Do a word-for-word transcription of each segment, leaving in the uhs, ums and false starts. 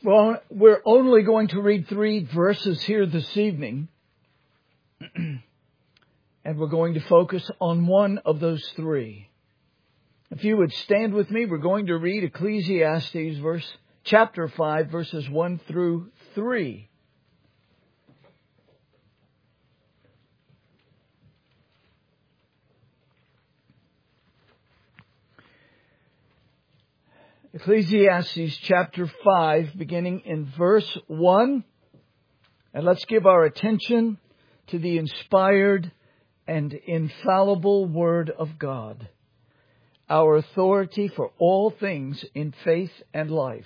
Well, we're only going to read three verses here this evening. And we're going to focus on one of those three. If you would stand with me, we're going to read Ecclesiastes verse, chapter five, verses one through three. Ecclesiastes chapter five, beginning in verse one. And let's give our attention to the inspired and infallible Word of God, our authority for all things in faith and life.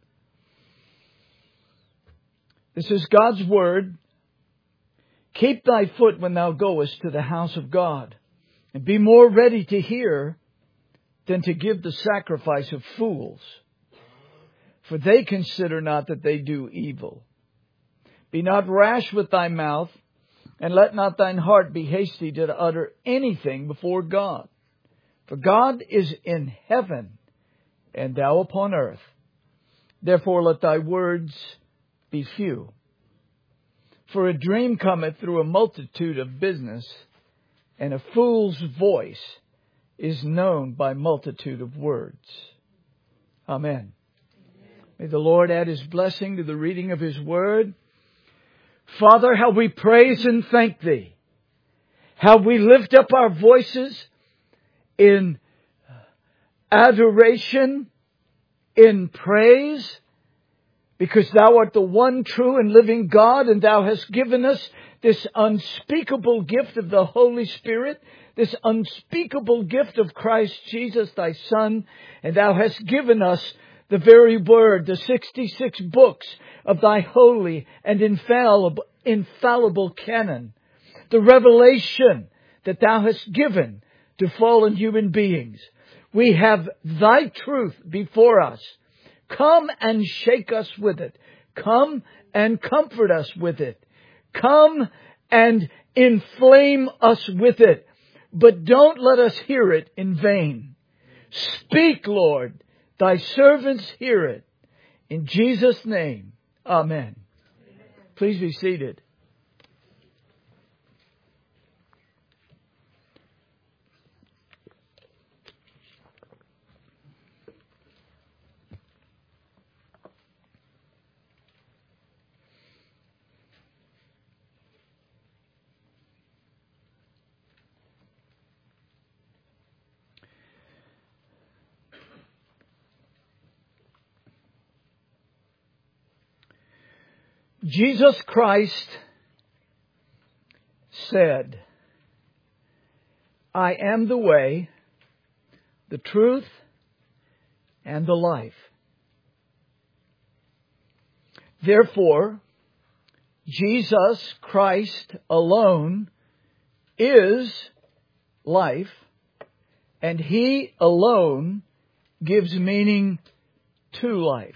This is God's Word. Keep thy foot when thou goest to the house of God, and be more ready to hear than to give the sacrifice of fools. For they consider not that they do evil. Be not rash with thy mouth, and let not thine heart be hasty to utter anything before God. For God is in heaven, and thou upon earth. Therefore let thy words be few. For a dream cometh through a multitude of business, and a fool's voice is known by multitude of words. Amen. Amen. May the Lord add His blessing to the reading of His Word. Father, how we praise and thank Thee. How we lift up our voices in adoration, in praise, because Thou art the one true and living God, and Thou hast given us this unspeakable gift of the Holy Spirit, this unspeakable gift of Christ Jesus, Thy Son, and Thou hast given us the very Word, the sixty-six books of Thy holy and infallible, infallible canon, the revelation that Thou hast given to fallen human beings. We have Thy truth before us. Come and shake us with it. Come and comfort us with it. Come and inflame us with it. But don't let us hear it in vain. Speak, Lord. Thy servants hear it. In Jesus' name, amen. Amen. Please be seated. Jesus Christ said, I am the way, the truth, and the life. Therefore, Jesus Christ alone is life, and He alone gives meaning to life.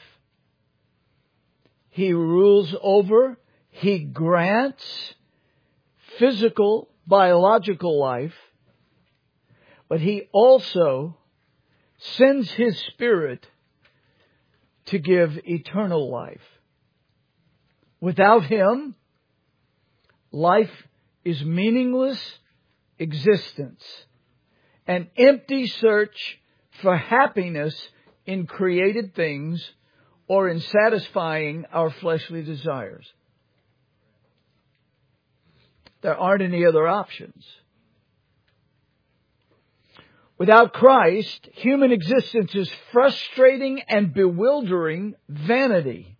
He rules over, He grants physical, biological life, but He also sends His Spirit to give eternal life. Without Him, life is meaningless existence, an empty search for happiness in created things or in satisfying our fleshly desires. There aren't any other options. Without Christ, human existence is frustrating and bewildering vanity.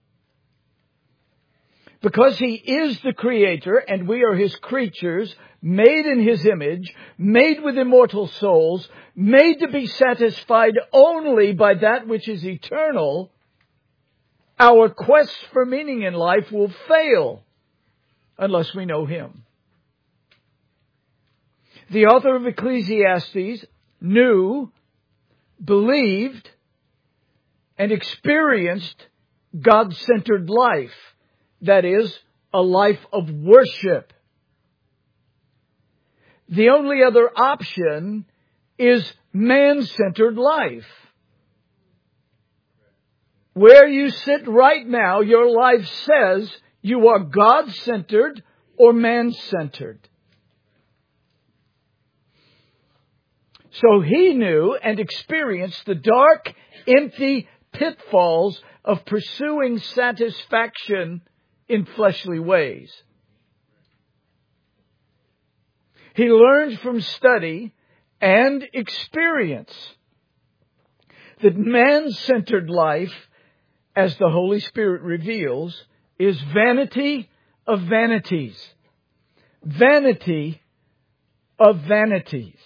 Because He is the Creator and we are His creatures, made in His image, made with immortal souls, made to be satisfied only by that which is eternal, our quest for meaning in life will fail unless we know Him. The author of Ecclesiastes knew, believed, and experienced God-centered life. That is, a life of worship. The only other option is man-centered life. Where you sit right now, your life says you are God-centered or man-centered. So he knew and experienced the dark, empty pitfalls of pursuing satisfaction in fleshly ways. He learned from study and experience that man-centered life, as the Holy Spirit reveals, is vanity of vanities. Vanity of vanities.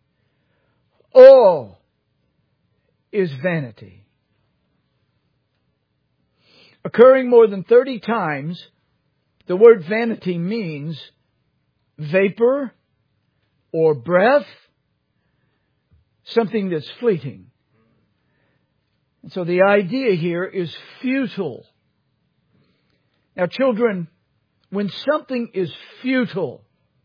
All is vanity. Occurring more than thirty times, the word vanity means vapor or breath, something that's fleeting. And so the idea here is futile. Now, children, when something is futile,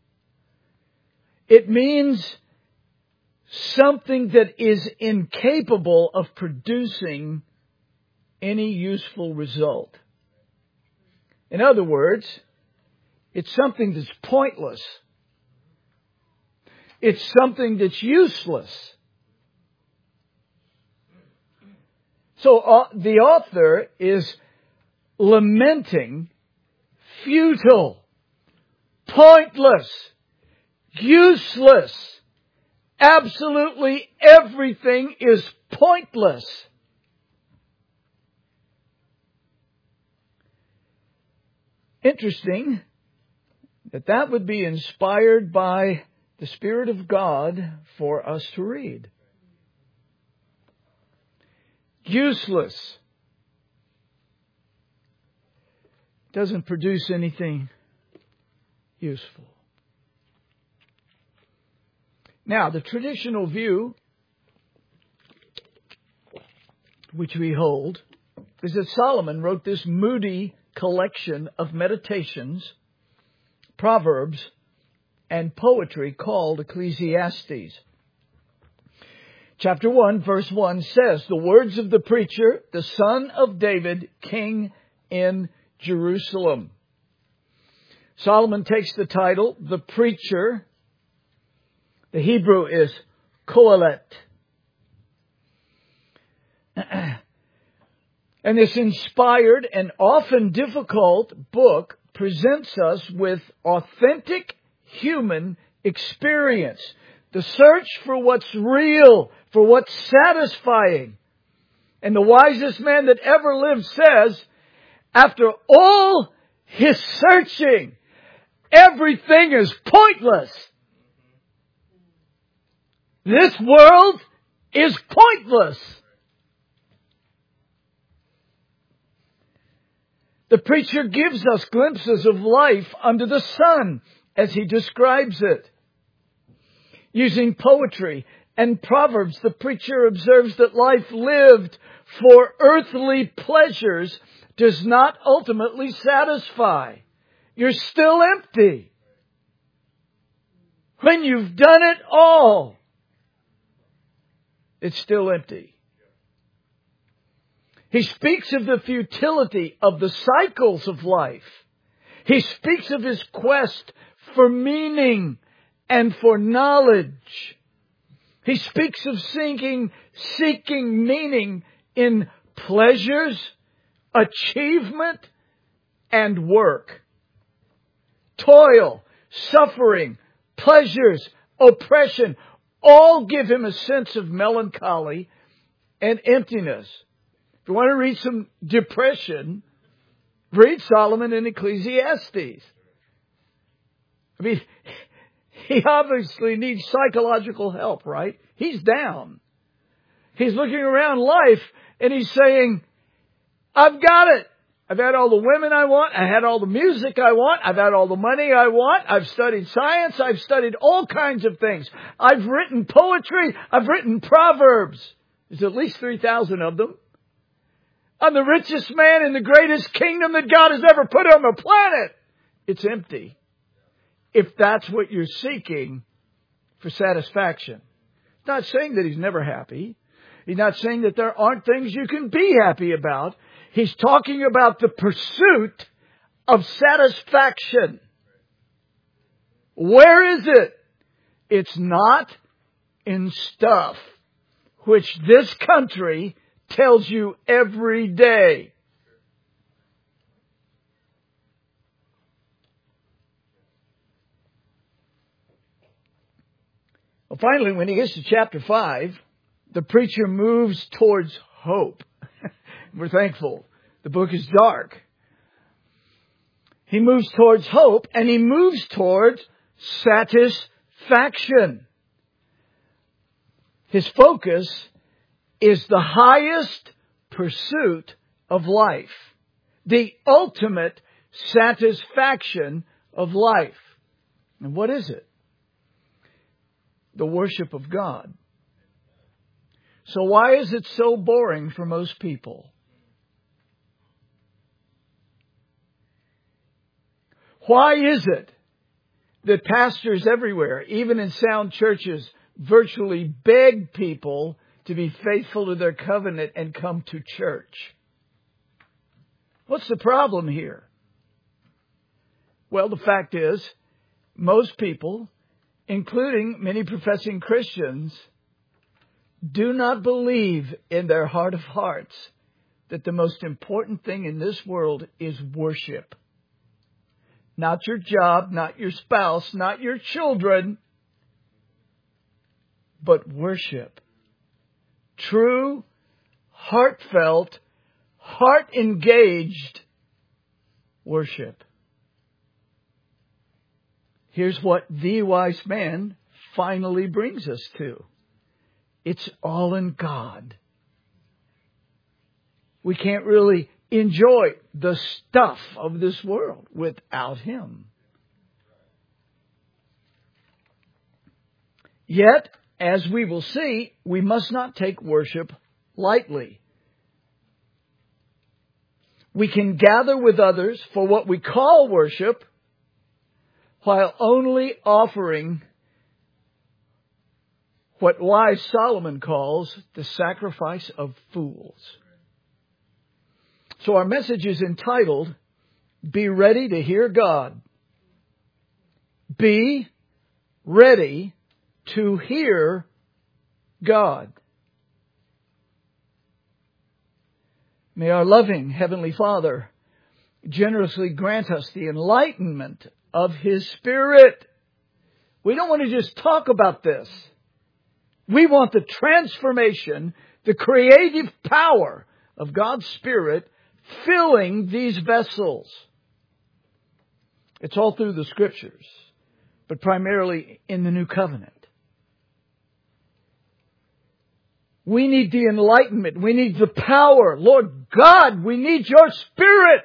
it means something that is incapable of producing any useful result. In other words, it's something that's pointless. It's something that's useless. So uh, the author is lamenting futile, pointless, useless. Absolutely everything is pointless. Interesting that that would be inspired by the Spirit of God for us to read. Useless. Doesn't produce anything useful. Now, the traditional view which we hold is that Solomon wrote this moody collection of meditations, proverbs, and poetry called Ecclesiastes. Chapter one, verse one says, the words of the preacher, the son of David, king in Jerusalem. Solomon takes the title, the preacher. The Hebrew is Kohelet. And this inspired and often difficult book presents us with authentic human experience. The search for what's real, for what's satisfying. And the wisest man that ever lived says, after all his searching, everything is pointless. This world is pointless. The preacher gives us glimpses of life under the sun as he describes it. Using poetry and proverbs, the preacher observes that life lived for earthly pleasures does not ultimately satisfy. You're still empty. When you've done it all, it's still empty. He speaks of the futility of the cycles of life. He speaks of his quest for meaning and for knowledge. He speaks of seeking, seeking meaning in pleasures, achievement, and work. Toil, suffering, pleasures, oppression, all give him a sense of melancholy and emptiness. If you want to read some depression, read Solomon in Ecclesiastes. I mean, he obviously needs psychological help, right? He's down. He's looking around life and he's saying, I've got it. I've had all the women I want. I had all the music I want. I've had all the money I want. I've studied science. I've studied all kinds of things. I've written poetry. I've written proverbs. There's at least three thousand of them. I'm the richest man in the greatest kingdom that God has ever put on the planet. It's empty. If that's what you're seeking for satisfaction. It's not saying that he's never happy. He's not saying that there aren't things you can be happy about. He's talking about the pursuit of satisfaction. Where is it? It's not in stuff, which this country tells you every day. Well, finally, when he gets to chapter five, the preacher moves towards hope. We're thankful. The book is dark. He moves towards hope, and he moves towards satisfaction. His focus is the highest pursuit of life, the ultimate satisfaction of life. And what is it? The worship of God. So why is it so boring for most people? Why is it that pastors everywhere, even in sound churches, virtually beg people to be faithful to their covenant and come to church? What's the problem here? Well, the fact is, most people, including many professing Christians, do not believe in their heart of hearts that the most important thing in this world is worship. Not your job, not your spouse, not your children, but worship. True, heartfelt, heart-engaged worship. Here's what the wise man finally brings us to. It's all in God. We can't really enjoy the stuff of this world without Him. Yet, as we will see, we must not take worship lightly. We can gather with others for what we call worship, while only offering what wise Solomon calls the sacrifice of fools. So our message is entitled, Be Ready to Hear God. Be ready to hear God. May our loving Heavenly Father generously grant us the enlightenment of His Spirit. We don't want to just talk about this. We want the transformation, the creative power of God's Spirit filling these vessels. It's all through the Scriptures, but primarily in the New Covenant. We need the enlightenment. We need the power. Lord God, we need your Spirit.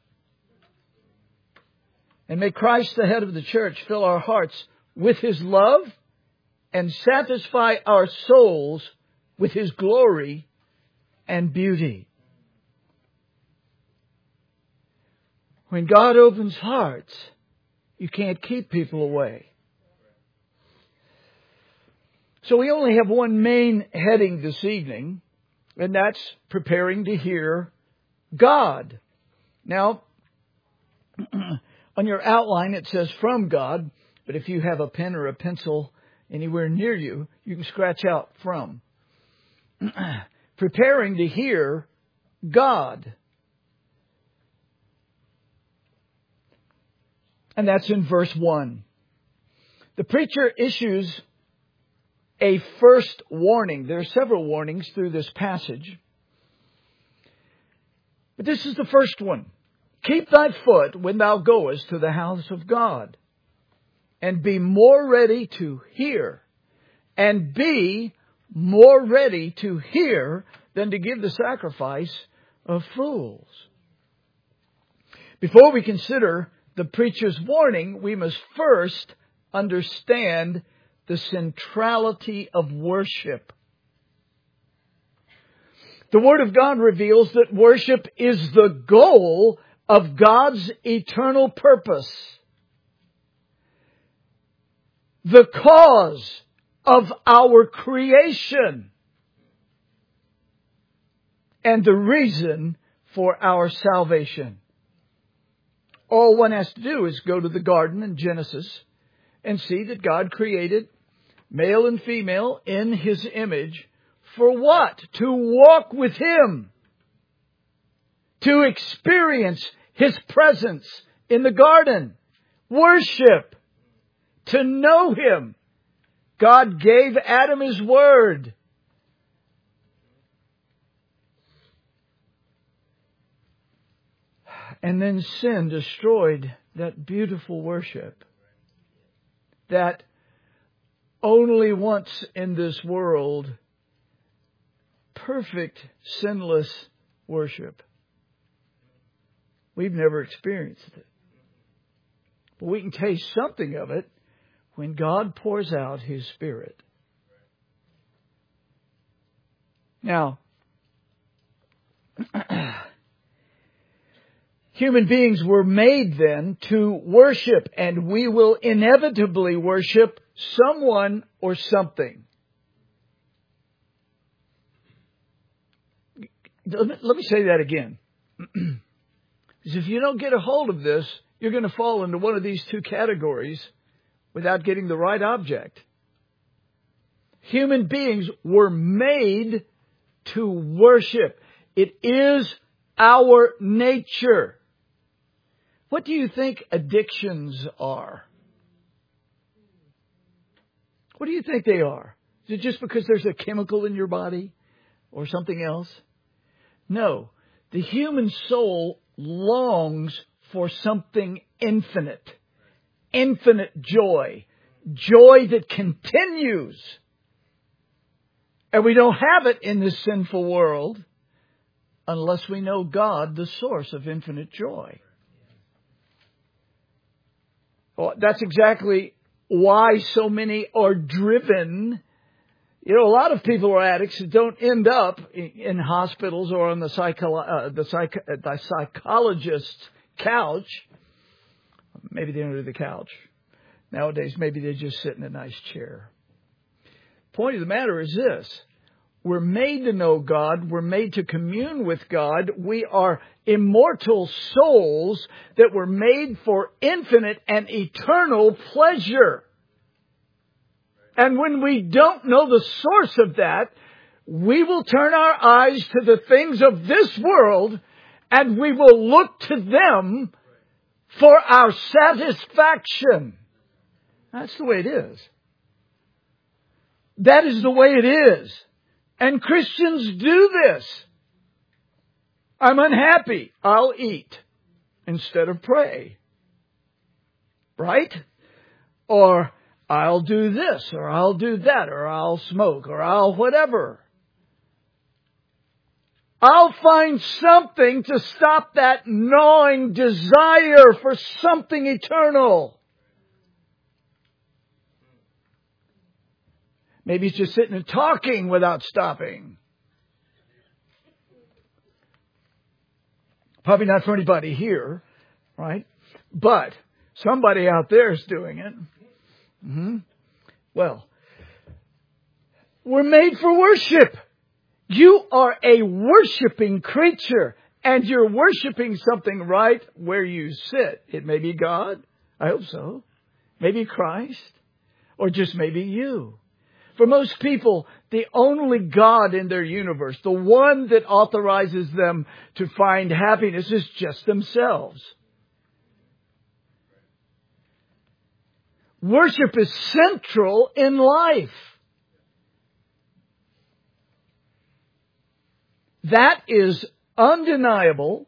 And may Christ, the head of the church, fill our hearts with His love and satisfy our souls with His glory and beauty. When God opens hearts, you can't keep people away. So we only have one main heading this evening, and that's preparing to hear God. Now, on your outline it says from God, but if you have a pen or a pencil anywhere near you, you can scratch out from. Preparing to hear God. And that's in verse one. The preacher issues a first warning. There are several warnings through this passage, but this is the first one. Keep thy foot when thou goest to the house of God, and be more ready to hear, and be more ready to hear than to give the sacrifice of fools. Before we consider the preacher's warning, we must first understand the centrality of worship. The Word of God reveals that worship is the goal of God's eternal purpose, the cause of our creation. and the reason for our salvation. All one has to do is go to the garden in Genesis and see that God created male and female in His image. For what? To walk with Him. To experience His presence in the garden. Worship. To know Him. God gave Adam His Word. And then sin destroyed that beautiful worship. That only once in this world, perfect, sinless worship. We've never experienced it. But we can taste something of it when God pours out His Spirit. Now, human beings were made then to worship, and we will inevitably worship someone or something. Let me say that again. Because if you don't get a hold of this, you're going to fall into one of these two categories without getting the right object. Human beings were made to worship. It is our nature. What do you think addictions are? What do you think they are? Is it just because there's a chemical in your body or something else? No. The human soul longs for something infinite. Infinite joy. Joy that continues. And we don't have it in this sinful world unless we know God, the source of infinite joy. Well, that's exactly why so many are driven. You know, a lot of people are addicts that don't end up in hospitals or on the, psycho- uh, the, psych- uh, the psychologist's couch. Maybe they don't do the couch. Nowadays, maybe they just sit in a nice chair. Point of the matter is this. We're made to know God. We're made to commune with God. We are immortal souls that were made for infinite and eternal pleasure. And when we don't know the source of that, we will turn our eyes to the things of this world and we will look to them for our satisfaction. That's the way it is. That is the way it is. And Christians do this. I'm unhappy. I'll eat instead of pray. Right? Or I'll do this, or I'll do that, or I'll smoke, or I'll whatever. I'll find something to stop that gnawing desire for something eternal. Maybe it's just sitting and talking without stopping. Probably not for anybody here, right? But somebody out there is doing it. Mm-hmm. Well, we're made for worship. You are a worshiping creature, and you're worshiping something right where you sit. It may be God. I hope so. Maybe Christ. Or just maybe you. For most people, the only God in their universe, the one that authorizes them to find happiness, is just themselves. Worship is central in life. That is undeniable,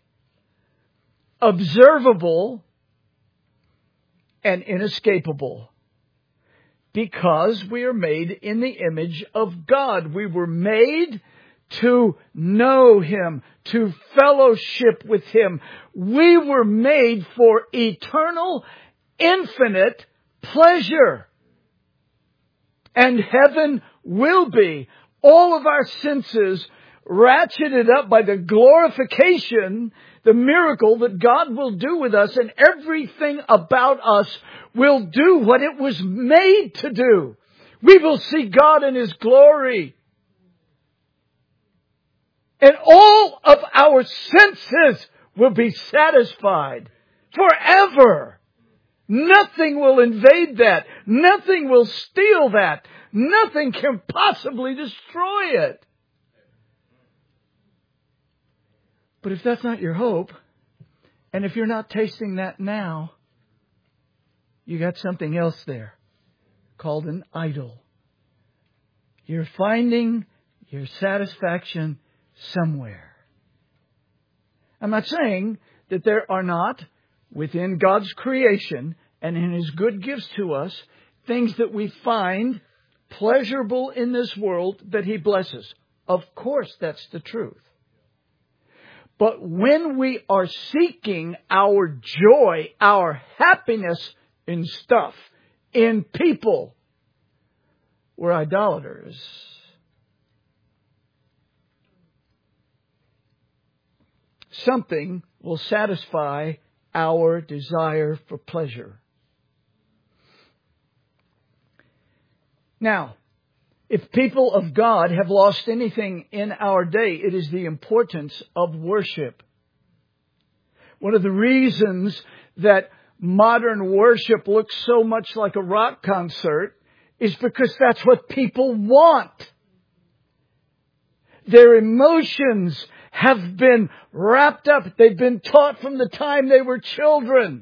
observable, and inescapable. Because we are made in the image of God. We were made to know Him, to fellowship with Him. We were made for eternal, infinite pleasure. And heaven will be. All of our senses ratcheted up by the glorification, the miracle that God will do with us, and everything about us will do what it was made to do. We will see God in His glory. And all of our senses will be satisfied forever. Nothing will invade that. Nothing will steal that. Nothing can possibly destroy it. But if that's not your hope, and if you're not tasting that now, you got something else there called an idol. You're finding your satisfaction somewhere. I'm not saying that there are not, within God's creation and in His good gifts to us, things that we find pleasurable in this world that He blesses. Of course, that's the truth. But when we are seeking our joy, our happiness in stuff, in people, we're idolaters. Something will satisfy our desire for pleasure. Now, if people of God have lost anything in our day, it is the importance of worship. One of the reasons that modern worship looks so much like a rock concert is because that's what people want. Their emotions have been wrapped up. They've been taught from the time they were children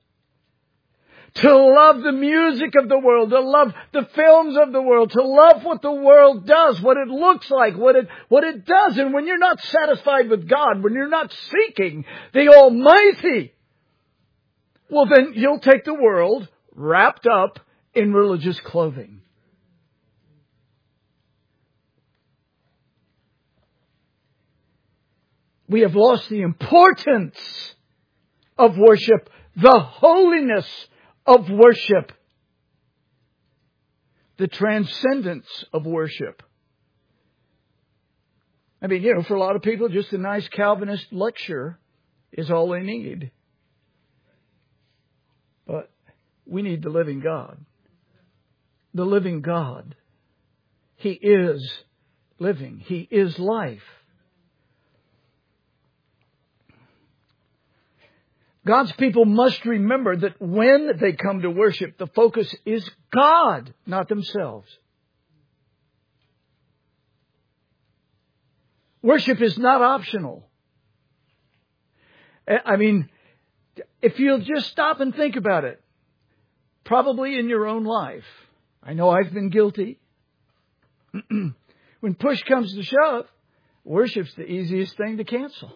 to love the music of the world, to love the films of the world, to love what the world does, what it looks like, what it, what it does. And when you're not satisfied with God, when you're not seeking the Almighty, well, then you'll take the world wrapped up in religious clothing. We have lost the importance of worship, the holiness of worship, the transcendence of worship. I mean, you know, for a lot of people, just a nice Calvinist lecture is all they need. But we need the living God. The living God. He is living. He is life. God's people must remember that when they come to worship, the focus is God, not themselves. Worship is not optional. I mean, if you'll just stop and think about it, probably in your own life. I know I've been guilty. When push comes to shove, worship's the easiest thing to cancel.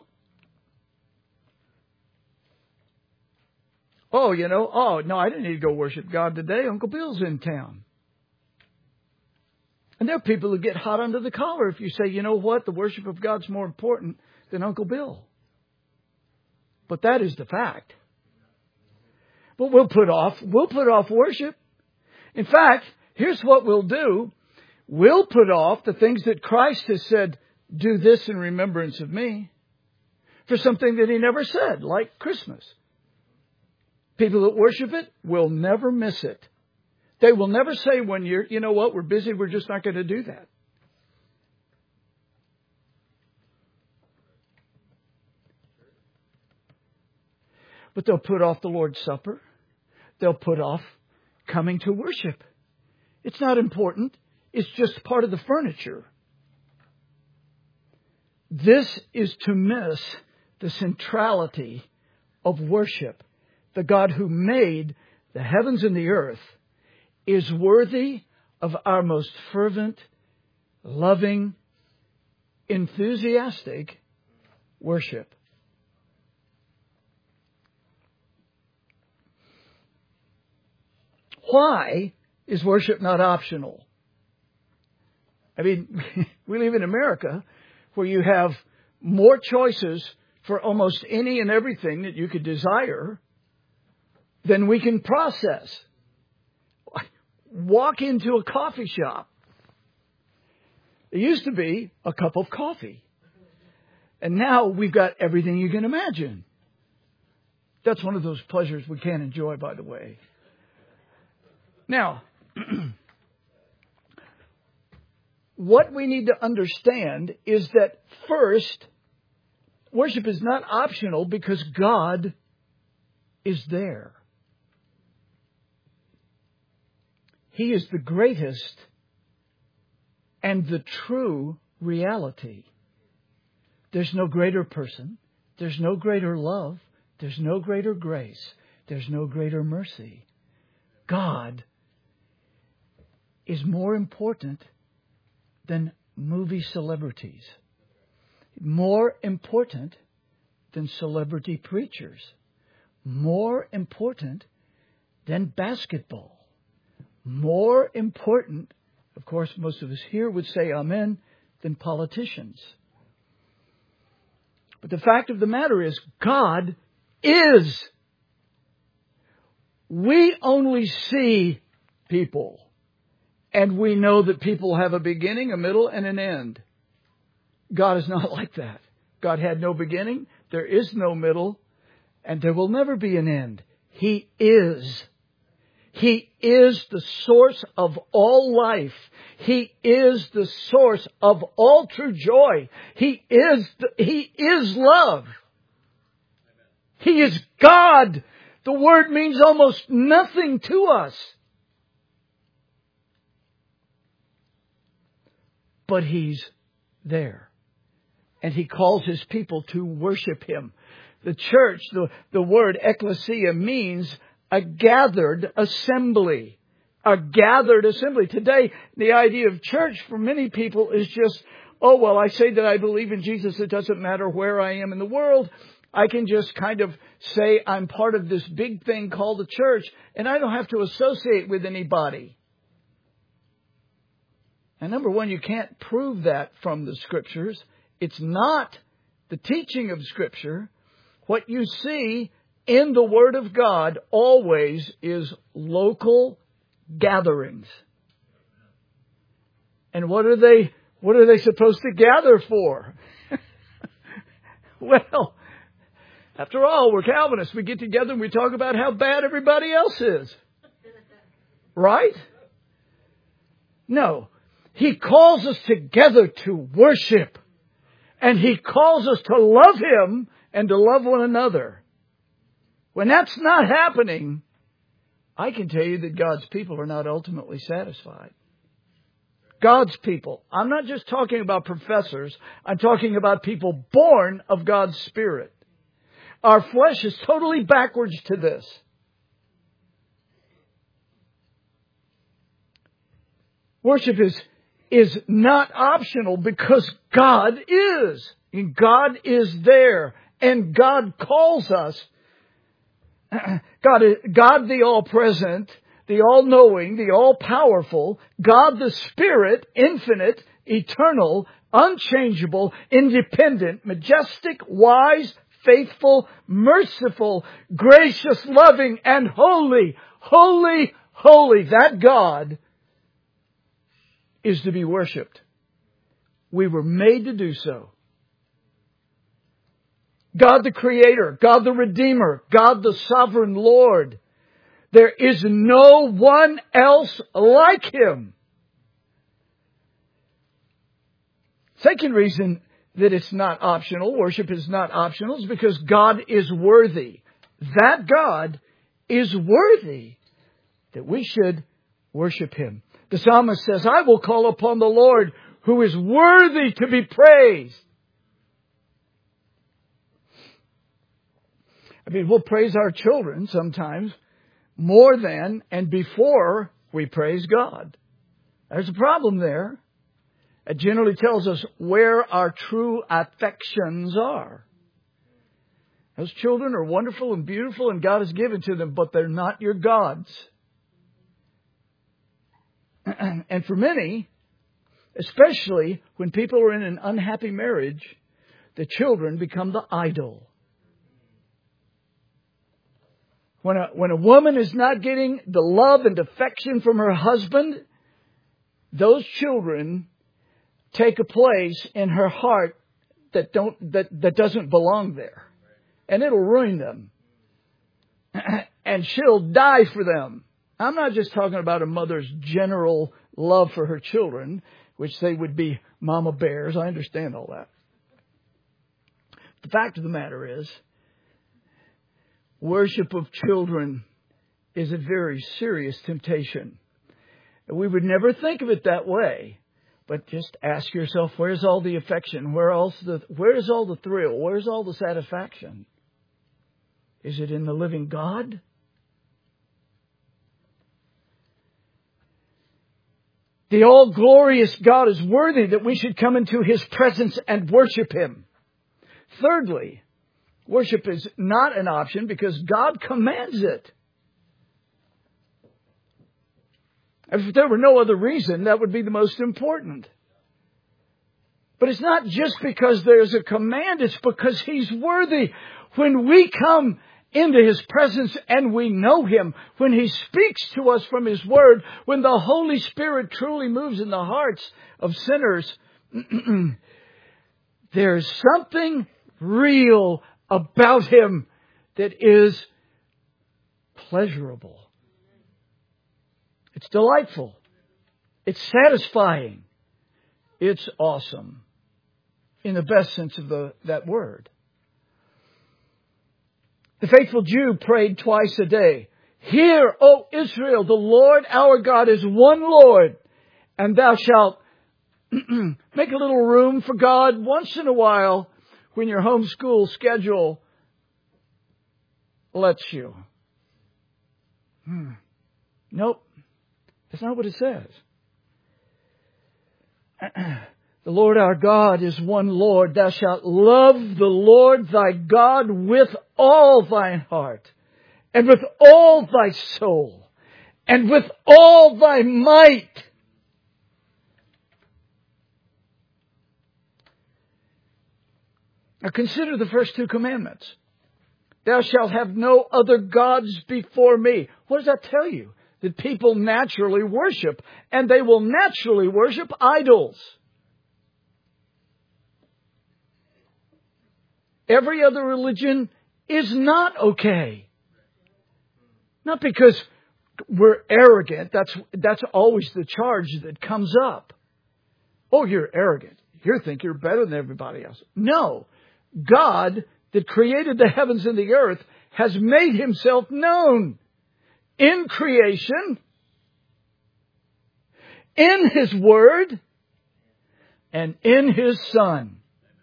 Oh, you know, oh, no, I didn't need to go worship God today. Uncle Bill's in town. And there are people who get hot under the collar if you say, you know what, the worship of God's more important than Uncle Bill. But that is the fact. But we'll put off, we'll put off worship. In fact, here's what we'll do. We'll put off the things that Christ has said, do this in remembrance of me, for something that He never said, like Christmas. People that worship it will never miss it. They will never say one year, you know what, we're busy, we're just not going to do that. But they'll put off the Lord's Supper. They'll put off coming to worship. It's not important. It's just part of the furniture. This is to miss the centrality of worship. The God who made the heavens and the earth is worthy of our most fervent, loving, enthusiastic worship. Why is worship not optional? I mean, we live in America where you have more choices for almost any and everything that you could desire than we can process. Walk into a coffee shop. It used to be a cup of coffee. And now we've got everything you can imagine. That's one of those pleasures we can't enjoy, by the way. Now, what we need to understand is that first, worship is not optional because God is there. He is the greatest and the true reality. There's no greater person. There's no greater love. There's no greater grace. There's no greater mercy. God is more important than movie celebrities. More important than celebrity preachers. More important than basketball. More important, of course, most of us here would say amen, than politicians. But the fact of the matter is, God is. We only see people, and we know that people have a beginning, a middle, and an end. God is not like that. God had no beginning, there is no middle, and there will never be an end. He is. He is the source of all life. He is the source of all true joy. He is the, He is love. He is God. The word means almost nothing to us. But He's there. And He calls His people to worship Him. The church, the, the word ecclesia means a gathered assembly. A gathered assembly. Today, the idea of church for many people is just, oh, well, I say that I believe in Jesus. It doesn't matter where I am in the world. I can just kind of say I'm part of this big thing called the church, and I don't have to associate with anybody. And number one, you can't prove that from the Scriptures. It's not the teaching of Scripture. What you see in the Word of God always is local gatherings. And what are they, what are they supposed to gather for? Well, after all, we're Calvinists. We get together and we talk about how bad everybody else is. Right? No. He calls us together to worship. And He calls us to love Him and to love one another. When that's not happening, I can tell you that God's people are not ultimately satisfied. God's people. I'm not just talking about professors. I'm talking about people born of God's Spirit. Our flesh is totally backwards to this. Worship is, is not optional because God is. And God is there. And God calls us. God, God the all-present, the all-knowing, the all-powerful, God the Spirit, infinite, eternal, unchangeable, independent, majestic, wise, faithful, merciful, gracious, loving, and holy, holy, holy. That God is to be worshipped. We were made to do so. God the Creator, God the Redeemer, God the Sovereign Lord. There is no one else like Him. Second reason that it's not optional, worship is not optional, is because God is worthy. That God is worthy that we should worship Him. The psalmist says, I will call upon the Lord who is worthy to be praised. I mean, we'll praise our children sometimes more than and before we praise God. There's a problem there. It generally tells us where our true affections are. Those children are wonderful and beautiful and God has given to them, but they're not your gods. And for many, especially when people are in an unhappy marriage, the children become the idol. When a, when a woman is not getting the love and affection from her husband, those children take a place in her heart that don't that, that doesn't belong there. And it'll ruin them. And she'll die for them. I'm not just talking about a mother's general love for her children, which they would be mama bears. I understand all that. The fact of the matter is, worship of children is a very serious temptation. We would never think of it that way. But just ask yourself, where's all the affection? Where else the, where's all the thrill? Where's all the satisfaction? Is it in the living God? The all-glorious God is worthy that we should come into His presence and worship Him. Thirdly, worship is not an option because God commands it. If there were no other reason, that would be the most important. But it's not just because there's a command, it's because He's worthy. When we come into His presence and we know Him, when He speaks to us from His Word, when the Holy Spirit truly moves in the hearts of sinners, there's something real about Him that is pleasurable. It's delightful. It's satisfying. It's awesome. In the best sense of the, that word. The faithful Jew prayed twice a day. Hear, O Israel, the Lord our God is one Lord, and thou shalt make a little room for God once in a while when your homeschool schedule lets you. Hmm. Nope. That's not what it says. The Lord our God is one Lord. Thou shalt love the Lord thy God with all thine heart, and with all thy soul, and with all thy might. Now consider the first two commandments. Thou shalt have no other gods before me. What does that tell you? That people naturally worship, and they will naturally worship idols. Every other religion is not okay. Not because we're arrogant. That's, that's always the charge that comes up. Oh, you're arrogant. You think you're better than everybody else. No. God, that created the heavens and the earth, has made Himself known in creation, in His Word, and in His Son.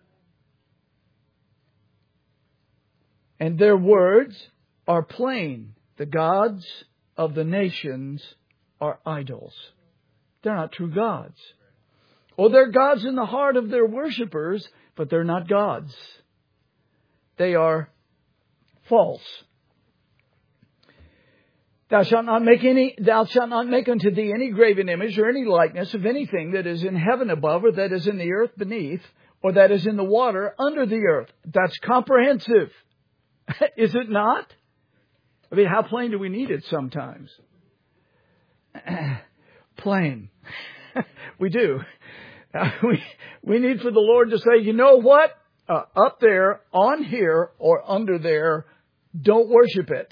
And their words are plain. The gods of the nations are idols. They're not true gods. Or they're gods in the heart of their worshipers, but they're not gods. They are false. Thou shalt not make any, thou shalt not make unto thee any graven image or any likeness of anything that is in heaven above, or that is in the earth beneath, or that is in the water under the earth. That's comprehensive. Is it not? I mean, how plain do we need it sometimes? Plain. We do. Uh, we, we need for the Lord to say, you know what? Uh, up there, on here, or under there, don't worship it.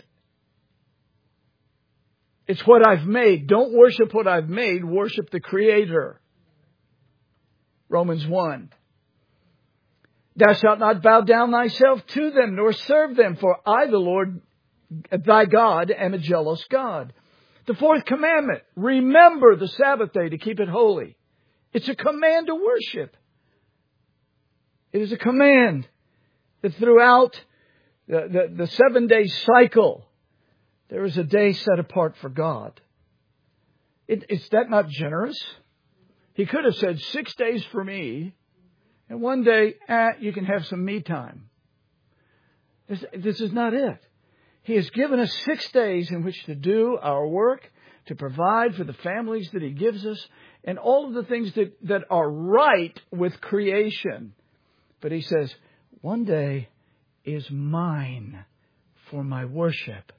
It's what I've made. Don't worship what I've made. Worship the Creator. Romans one. Thou shalt not bow down thyself to them, nor serve them, for I, the Lord thy God, am a jealous God. The fourth commandment, remember the Sabbath day to keep it holy. It's a command to worship. It is a command that throughout the, the, the seven-day cycle, there is a day set apart for God. It, is that not generous? He could have said six days for me, and one day, eh, you can have some me time. This, this is not it. He has given us six days in which to do our work, to provide for the families that He gives us, and all of the things that, that are right with creation. But He says, one day is mine for my worship.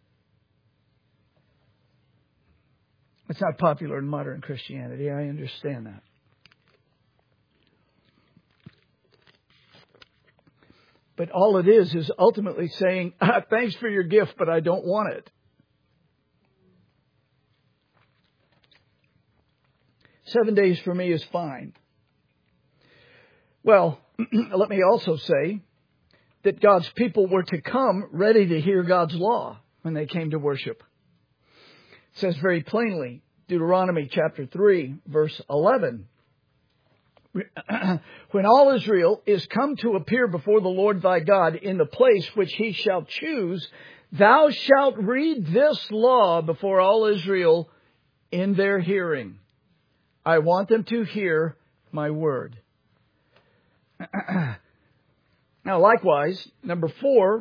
It's not popular in modern Christianity. I understand that. But all it is is ultimately saying, ah, thanks for your gift, but I don't want it. Seven days for me is fine. Well, let me also say that God's people were to come ready to hear God's law when they came to worship. It says very plainly, Deuteronomy chapter three, verse eleven. When all Israel is come to appear before the Lord thy God in the place which he shall choose, thou shalt read this law before all Israel in their hearing. I want them to hear my word. Now, likewise, number four,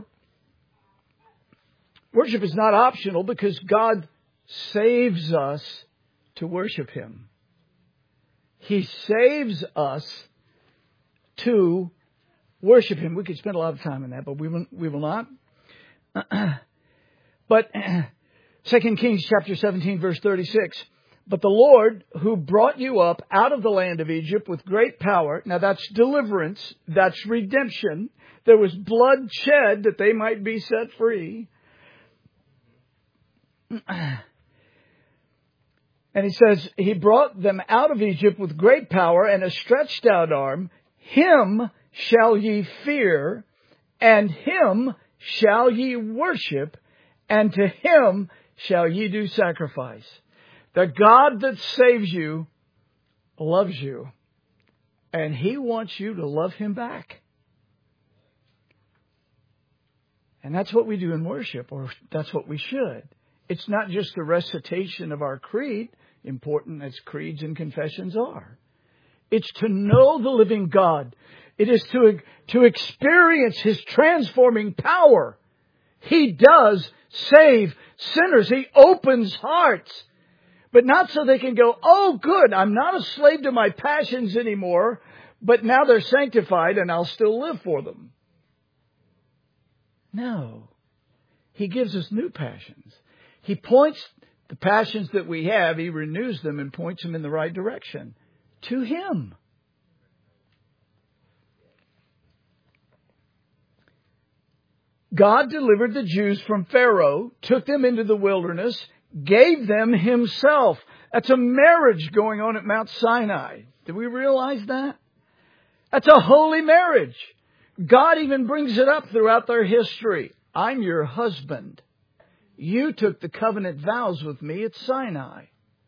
worship is not optional because God saves us to worship Him. He saves us to worship Him. We could spend a lot of time on that, but we will, we will not. But Second Kings chapter seventeen, verse thirty-six. But the Lord who brought you up out of the land of Egypt with great power. Now that's deliverance. That's redemption. There was blood shed that they might be set free. And he says, He brought them out of Egypt with great power and a stretched out arm. Him shall ye fear, and Him shall ye worship, and to Him shall ye do sacrifice. The God that saves you loves you, and He wants you to love Him back. And that's what we do in worship, or that's what we should. It's not just the recitation of our creed, important as creeds and confessions are. It's to know the living God. It is to, to experience His transforming power. He does save sinners. He opens hearts. But not so they can go, oh, good, I'm not a slave to my passions anymore, but now they're sanctified and I'll still live for them. No. He gives us new passions. He points the passions that we have, He renews them and points them in the right direction to Him. God delivered the Jews from Pharaoh, took them into the wilderness, gave them Himself. That's a marriage going on at Mount Sinai. Did we realize that? That's a holy marriage. God even brings it up throughout their history. I'm your husband. You took the covenant vows with me at Sinai.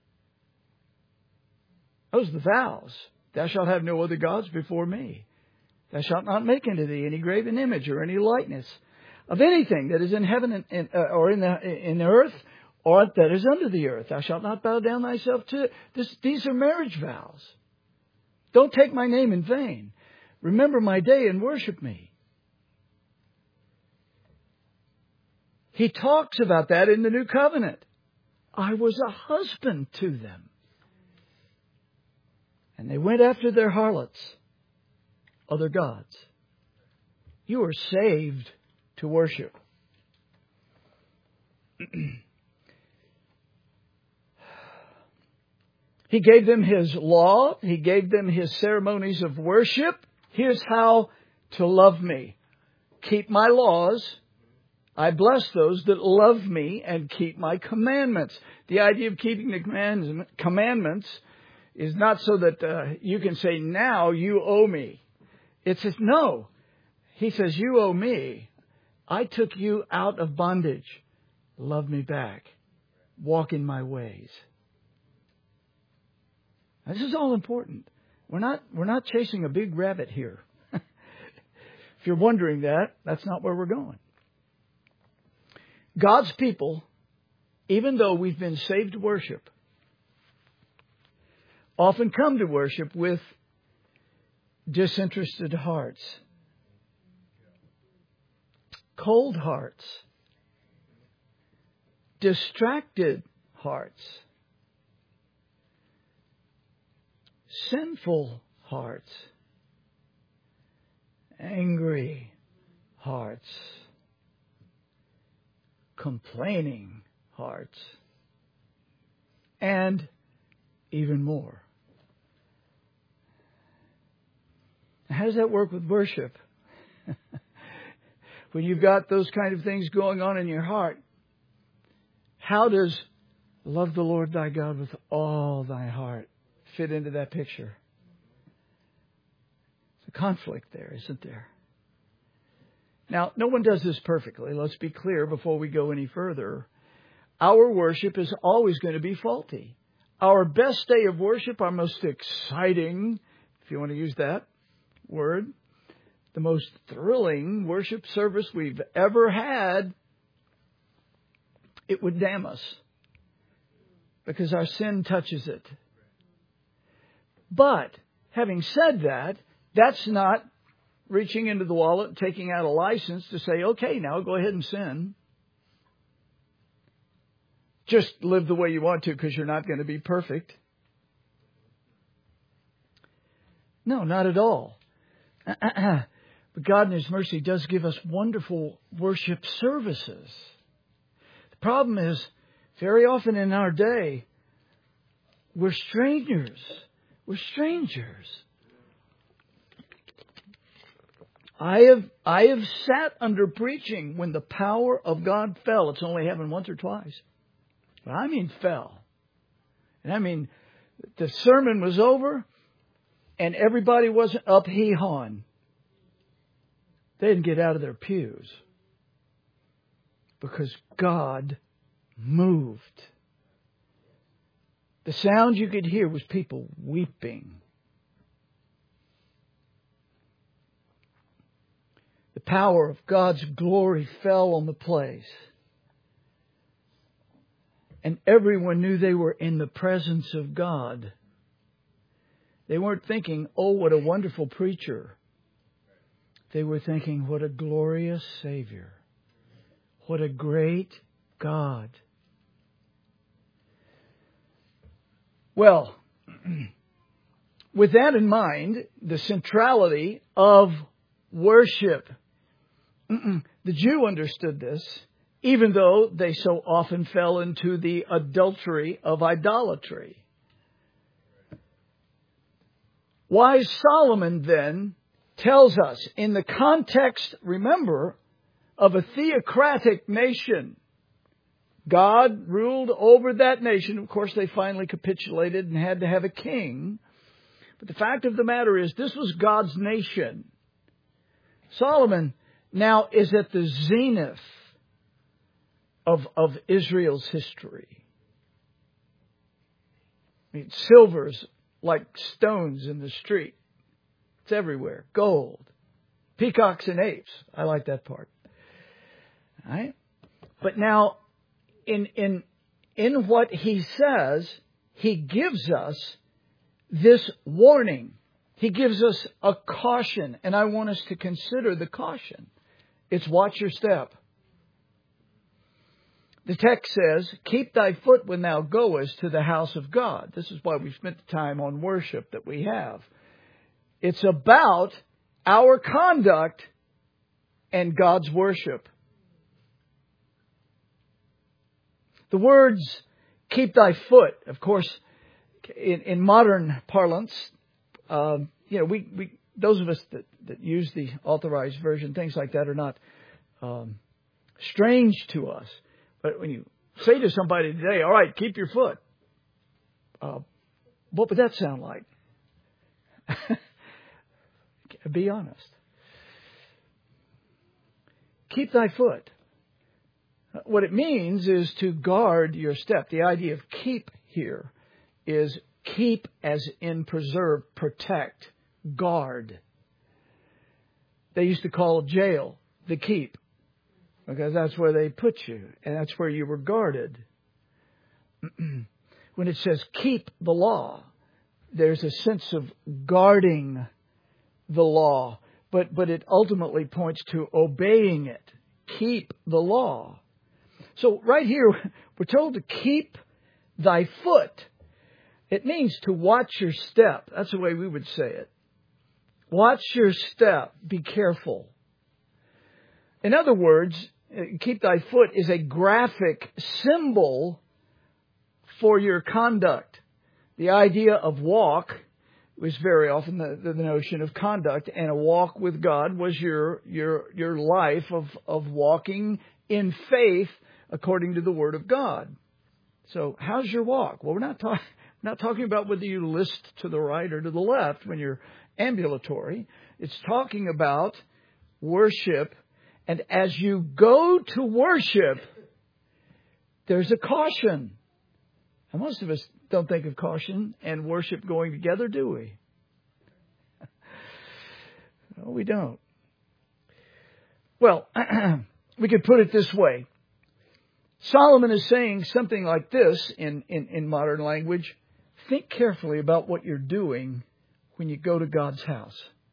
Those are the vows. Thou shalt have no other gods before me. Thou shalt not make unto thee any graven image or any likeness of anything that is in heaven and, and, uh, or in the, in the earth or that is under the earth. Thou shalt not bow down thyself to it. This, these are marriage vows. Don't take my name in vain. Remember my day and worship me. He talks about that in the New Covenant. I was a husband to them. And they went after their harlots, other gods. You are saved to worship. He gave them His law. He gave them His ceremonies of worship. Here's how to love me. Keep my laws. I bless those that love me and keep my commandments. The idea of keeping the commandments is not so that uh, you can say, now you owe me. It says, no. He says, you owe me. I took you out of bondage. Love me back. Walk in my ways. Now, this is all important. We're not, we're not chasing a big rabbit here. If you're wondering that, that's not where we're going. God's people, even though we've been saved to worship, often come to worship with disinterested hearts, cold hearts, distracted hearts, sinful hearts, angry hearts, complaining hearts, and even more. How does that work with worship? When you've got those kind of things going on in your heart, how does love the Lord thy God with all thy heart fit into that picture? There's a conflict there, isn't there? Now, no one does this perfectly. Let's be clear before we go any further. Our worship is always going to be faulty. Our best day of worship, our most exciting, if you want to use that word, the most thrilling worship service we've ever had, it would damn us because our sin touches it. But having said that, that's not reaching into the wallet and taking out a license to say, okay, now go ahead and sin. Just live the way you want to because you're not going to be perfect. No, not at all. But God in His mercy does give us wonderful worship services. The problem is, very often in our day, we're strangers. We're strangers. I have I have sat under preaching when the power of God fell. It's only happened once or twice. But I mean fell. And I mean, the sermon was over and everybody wasn't up hee-hawing. They didn't get out of their pews. Because God moved. The sound you could hear was people weeping. The power of God's glory fell on the place. And everyone knew they were in the presence of God. They weren't thinking, oh, what a wonderful preacher. They were thinking, what a glorious Savior. What a great God. Well, with that in mind, the centrality of worship. Mm-mm. The Jew understood this, even though they so often fell into the adultery of idolatry. Wise Solomon then tells us, in the context, remember, of a theocratic nation, God ruled over that nation. Of course, they finally capitulated and had to have a king. But the fact of the matter is, this was God's nation. Solomon now is at the zenith of, of Israel's history. I mean, silver's like stones in the street. It's everywhere. Gold. Peacocks and apes. I like that part. All right? But now, in, in, in what he says, he gives us this warning. He gives us a caution. And I want us to consider the caution. It's watch your step. The text says, keep thy foot when thou goest to the house of God. This is why we spent the time on worship that we have. It's about our conduct and God's worship. The words, keep thy foot, of course, in, in modern parlance, um, you know, we, we those of us that, that use the authorized version, things like that are not um, strange to us. But when you say to somebody today, all right, keep your foot, uh, what would that sound like? Be honest. Keep thy foot. What it means is to guard your step. The idea of keep here is keep as in preserve, protect, guard. They used to call jail the keep because that's where they put you and that's where you were guarded. When it says keep the law, there's a sense of guarding the law, but, but it ultimately points to obeying it. Keep the law. So right here, we're told to keep thy foot. It means to watch your step. That's the way we would say it. Watch your step. Be careful. In other words, keep thy foot is a graphic symbol for your conduct. The idea of walk was very often the, the notion of conduct, and a walk with God was your your your life of, of walking in faith according to the Word of God. So how's your walk? Well, we're not talking I'm not talking about whether you list to the right or to the left when you're ambulatory. It's talking about worship. And as you go to worship, there's a caution. And most of us don't think of caution and worship going together, do we? No, we don't. Well, we could put it this way. Solomon is saying something like this in, in, in modern language. Think carefully about what you're doing when you go to God's house.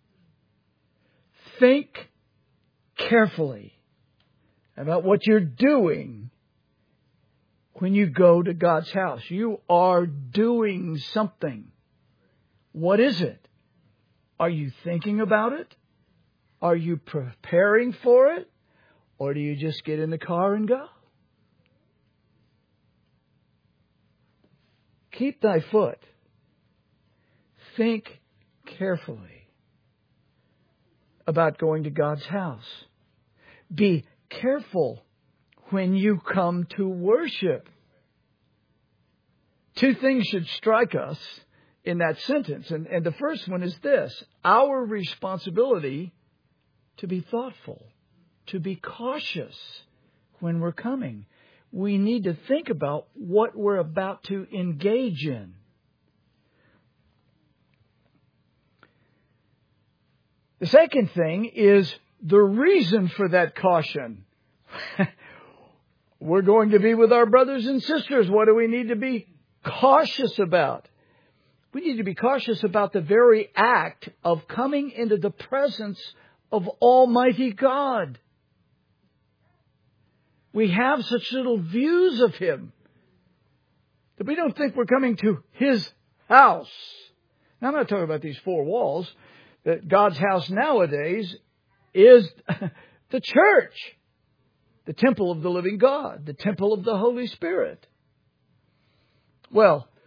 Think carefully about what you're doing when you go to God's house. You are doing something. What is it? Are you thinking about it? Are you preparing for it? Or do you just get in the car and go? Keep thy foot. Think carefully about going to God's house. Be careful when you come to worship. Two things should strike us in that sentence. And, and the first one is this. Our responsibility to be thoughtful, to be cautious when we're coming. We need to think about what we're about to engage in. The second thing is the reason for that caution. We're going to be with our brothers and sisters. What do we need to be cautious about? We need to be cautious about the very act of coming into the presence of Almighty God. We have such little views of Him that we don't think we're coming to His house. Now, I'm not talking about these four walls. That God's house nowadays is the church, the temple of the living God, the temple of the Holy Spirit. Well,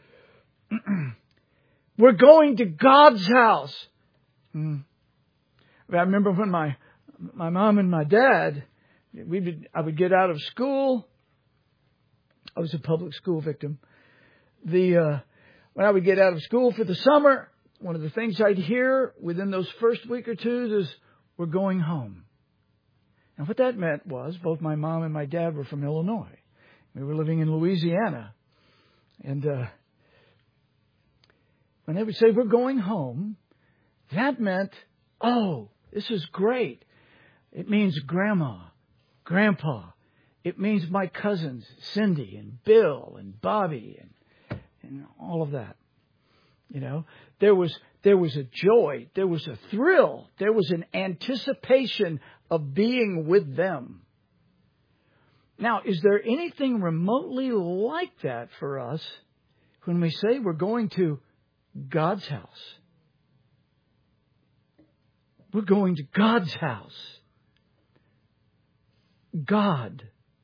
we're going to God's house. Hmm. I remember when my my mom and my dad, we would, I would get out of school. I was a public school victim. The uh, when I would get out of school for the summer, one of the things I'd hear within those first week or two is, "We're going home." And what that meant was, both my mom and my dad were from Illinois. We were living in Louisiana, and uh, when they would say, "We're going home," that meant, "Oh, this is great. It means Grandma, Grandpa. It means my cousins, Cindy and Bill and Bobby and, and all of that." You know, there was there was a joy, there was a thrill, there was an anticipation of being with them. Now, is there anything remotely like that for us when we say we're going to God's house? We're going to God's house. God.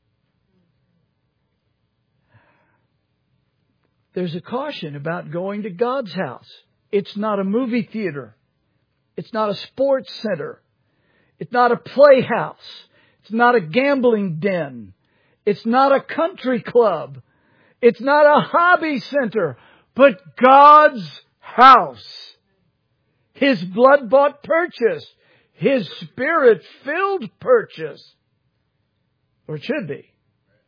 There's a caution about going to God's house. It's not a movie theater. It's not a sports center. It's not a playhouse. It's not a gambling den. It's not a country club. It's not a hobby center. But God's house. His blood-bought purchase. His Spirit-filled purchase. Or it should be.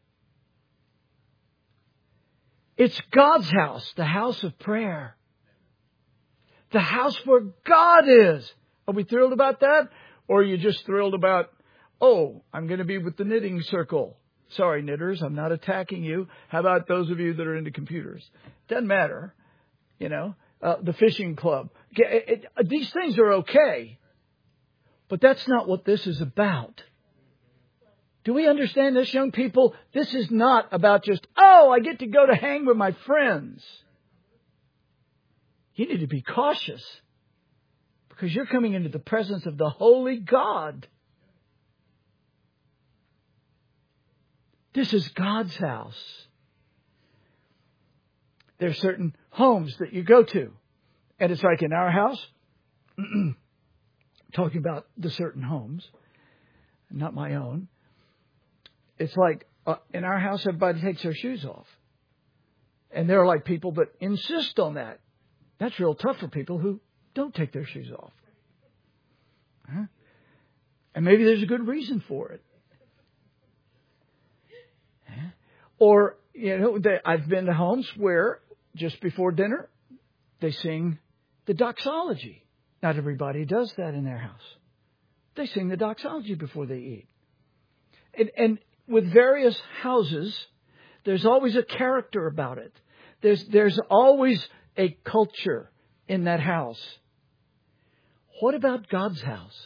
It's God's house, the house of prayer. The house where God is. Are we thrilled about that? Or are you just thrilled about, oh, I'm going to be with the knitting circle. Sorry, knitters, I'm not attacking you. How about those of you that are into computers? Doesn't matter. You know, uh, the fishing club. It, it, these things are okay. But that's not what this is about. Do we understand this, young people? This is not about just, oh, I get to go to hang with my friends. You need to be cautious because you're coming into the presence of the Holy God. This is God's house. There are certain homes that you go to. And it's like in our house, talking about the certain homes, not my own. It's like uh, in our house, everybody takes their shoes off. And there are like people that insist on that. That's real tough for people who don't take their shoes off. Huh? And maybe there's a good reason for it. Huh? Or, you know, they, I've been to homes where just before dinner, they sing the doxology. Not everybody does that in their house. They sing the doxology before they eat. And, and with various houses, there's always a character about it. There's, there's always a culture in that house. What about God's house?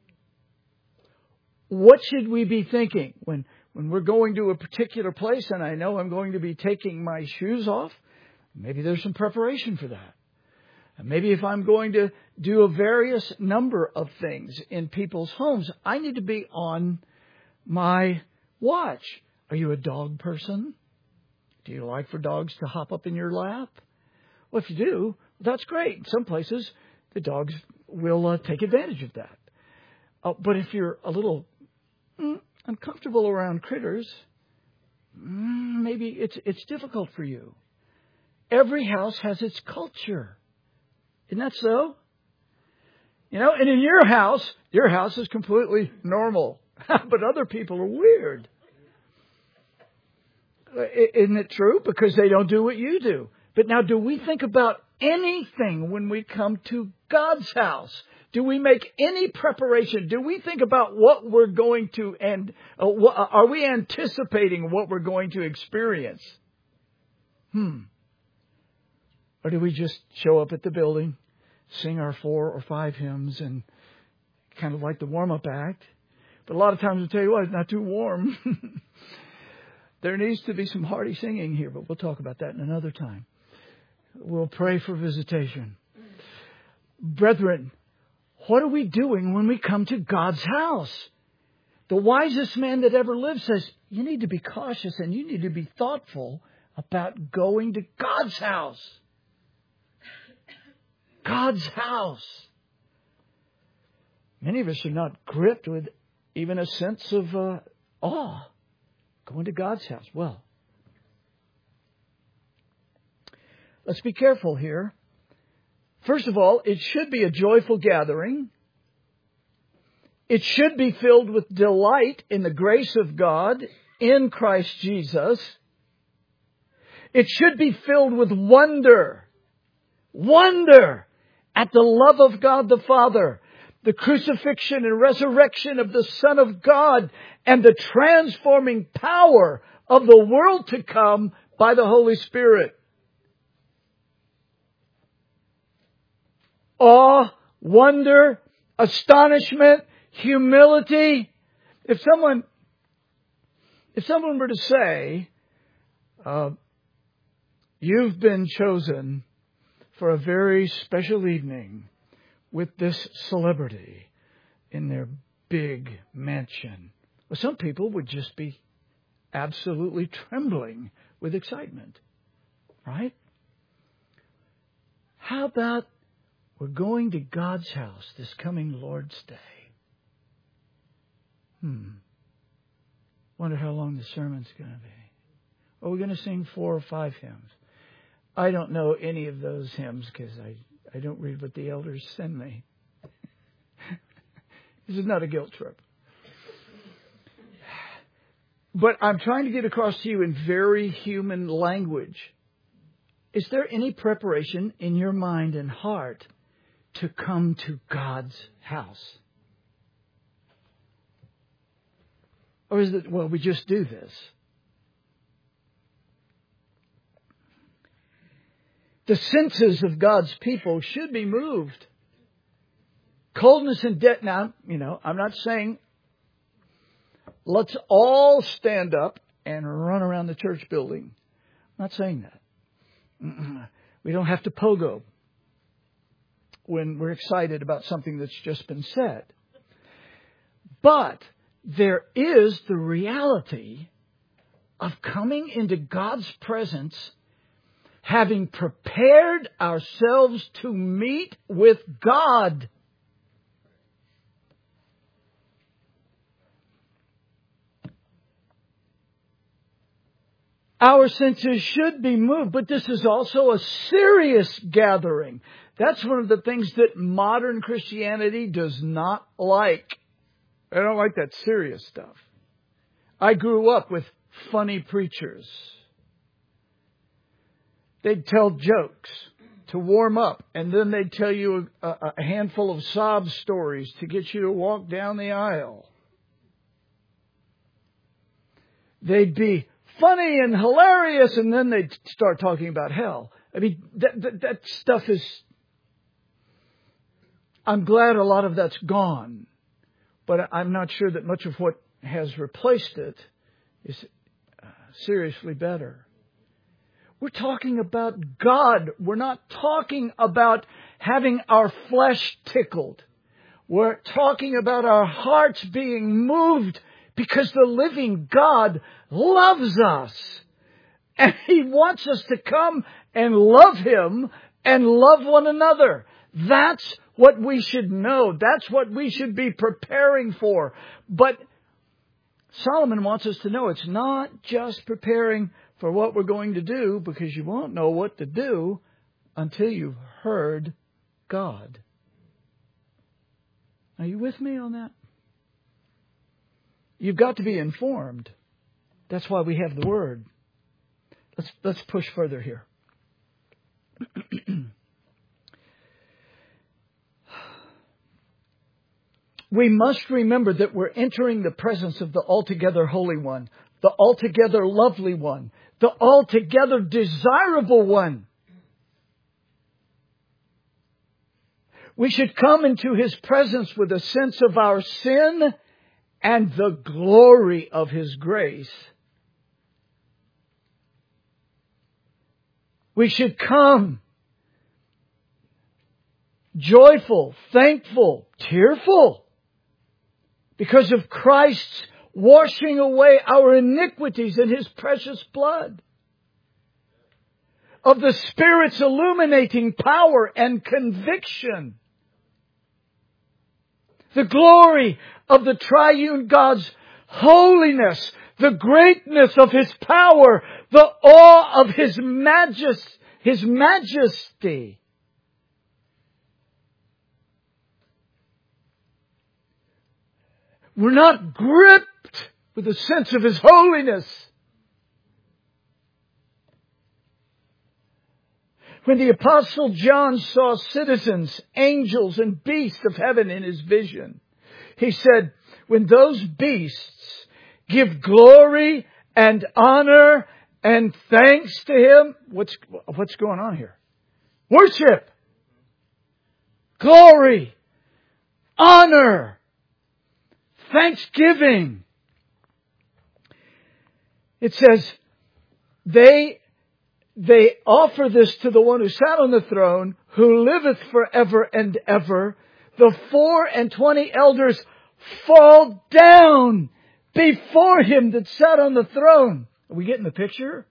What should we be thinking when, when we're going to a particular place and I know I'm going to be taking my shoes off? Maybe there's some preparation for that. And maybe if I'm going to do a various number of things in people's homes, I need to be on my watch. Are you a dog person? Do you like for dogs to hop up in your lap? Well, if you do, that's great. In some places, the dogs will uh, take advantage of that. Uh, but if you're a little mm, uncomfortable around critters, mm, maybe it's it's difficult for you. Every house has its culture. Isn't that so? You know, and in your house, your house is completely normal. But other people are weird. Isn't it true? Because they don't do what you do. But now, do we think about anything when we come to God's house? Do we make any preparation? Do we think about what we're going to, and uh, what, are we anticipating what we're going to experience? Hmm. Or do we just show up at the building, sing our four or five hymns, and kind of like the warm-up act? But a lot of times we'll tell you what, it's not too warm. There needs to be some hearty singing here, but we'll talk about that in another time. We'll pray for visitation. Brethren, what are we doing when we come to God's house? The wisest man that ever lived says, you need to be cautious and you need to be thoughtful about going to God's house. God's house. Many of us are not gripped with even a sense of uh, awe. Going to God's house. Well, let's be careful here. First of all, it should be a joyful gathering. It should be filled with delight in the grace of God in Christ Jesus. It should be filled with wonder. Wonder at the love of God the Father, the crucifixion and resurrection of the Son of God, and the transforming power of the world to come by the Holy Spirit. Awe, wonder, astonishment, humility. If someone, if someone were to say, uh, you've been chosen for a very special evening with this celebrity in their big mansion. Well, some people would just be absolutely trembling with excitement, right? How about we're going to God's house this coming Lord's Day? Hmm. Wonder how long the sermon's going to be. Are we going to sing four or five hymns? I don't know any of those hymns because I, I don't read what the elders send me. This is not a guilt trip. But I'm trying to get across to you in very human language. Is there any preparation in your mind and heart to come to God's house? Or is it, well, we just do this? The senses of God's people should be moved. Coldness and debt. Now, you know, I'm not saying let's all stand up and run around the church building. I'm not saying that. Mm-mm. We don't have to pogo when we're excited about something that's just been said. But there is the reality of coming into God's presence, having prepared ourselves to meet with God. Our senses should be moved, but this is also a serious gathering. That's one of the things that modern Christianity does not like. I don't like that serious stuff. I grew up with funny preachers. They'd tell jokes to warm up, and then they'd tell you a, a handful of sob stories to get you to walk down the aisle. They'd be funny and hilarious, and then they'd start talking about hell. I mean, that, that, that stuff is... I'm glad a lot of that's gone, but I'm not sure that much of what has replaced it is uh, seriously better. We're talking about God. We're not talking about having our flesh tickled. We're talking about our hearts being moved because the living God loves us. And He wants us to come and love Him and love one another. That's what we should know. That's what we should be preparing for. But Solomon wants us to know it's not just preparing for what we're going to do, because you won't know what to do until you've heard God. Are you with me on that? You've got to be informed. That's why we have the Word. Let's, let's push further here. We must remember that we're entering the presence of the altogether Holy One, the altogether lovely One, the altogether desirable One. We should come into His presence with a sense of our sin and the glory of His grace. We should come joyful, thankful, tearful, because of Christ's washing away our iniquities in His precious blood. Of the Spirit's illuminating power and conviction. The glory of the triune God's holiness. The greatness of His power. The awe of His majesty. His majesty. We're not gripped with a sense of His holiness. When the Apostle John saw citizens, angels, and beasts of heaven in his vision, he said, when those beasts give glory and honor and thanks to Him, what's, what's going on here? Worship, glory, honor, thanksgiving. It says, they, they offer this to the One who sat on the throne, who liveth forever and ever. The four and twenty elders fall down before Him that sat on the throne. Are we getting the picture?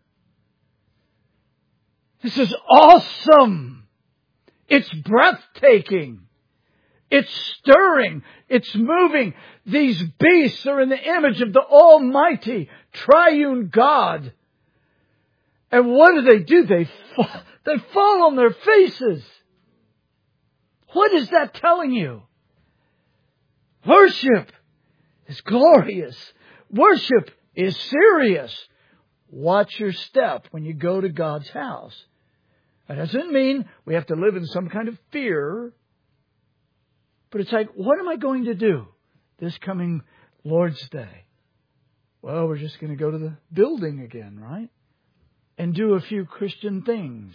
This is awesome. It's breathtaking. It's stirring. It's moving. These beasts are in the image of the Almighty, triune God. And what do they do? They fall, they fall on their faces. What is that telling you? Worship is glorious. Worship is serious. Watch your step when you go to God's house. That doesn't mean we have to live in some kind of fear. But it's like, what am I going to do this coming Lord's Day? Well, we're just going to go to the building again, right? And do a few Christian things.